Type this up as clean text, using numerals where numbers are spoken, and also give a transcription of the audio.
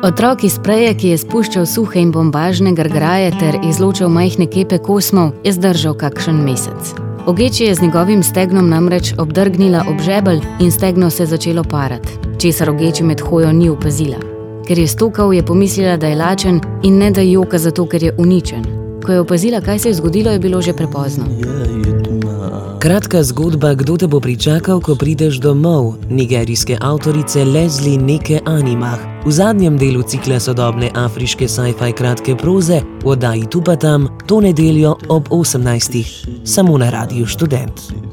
Otrok iz preje, ki je spuščal suhe in bombažne grgraje ter izločal majhne kepe kosmov, je zdržal kakšen mesec. Ogeč je z njegovim stegnom namreč obdrgnila ob žebelj in stegno se začelo parati, česar Ogeči med hojo ni opazila. Ker je stokal, je pomislila, da je lačen in ne da joka zato, ker je uničen. Ko je opazila, kaj se je zgodilo, je bilo že prepozno. Kratka zgodba Kdo te bo pričakal, ko prideš domov, nigerijske avtorice Leslie Neke Animah, v zadnjem delu cikla sodobne afriške sci-fi kratke proze v oddaji Tu pa tam, to nedeljo ob 18. samo na Radiu Študent.